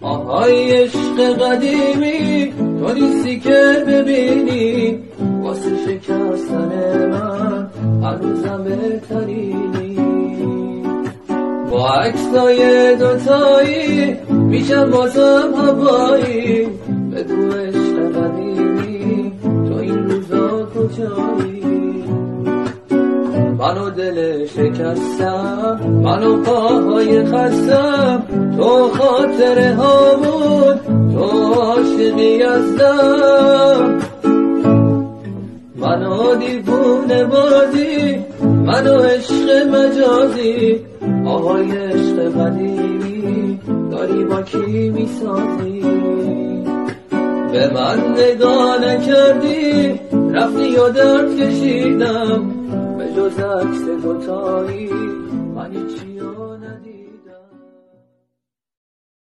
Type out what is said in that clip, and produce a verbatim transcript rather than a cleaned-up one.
آهای عشق قدیمی تو نیستی که ببینی، واسه شکستن من هنوزم بهترینی. با عکسای دوتایی میشم بازم هوایی، بگو عشق قدیمی تو این روزا کجایی؟ منو دل شکستم، منو پاهای خستم، تو خاطره ها بود، تو عاشقی ازدم. منو دیوونه بازی، منو عشق مجازی، آهای عشق قدیمی داری با کی میسازی؟ به من نگاه نکردی رفتی و درد کشیدم، به جز عکس دوتایی من هیچی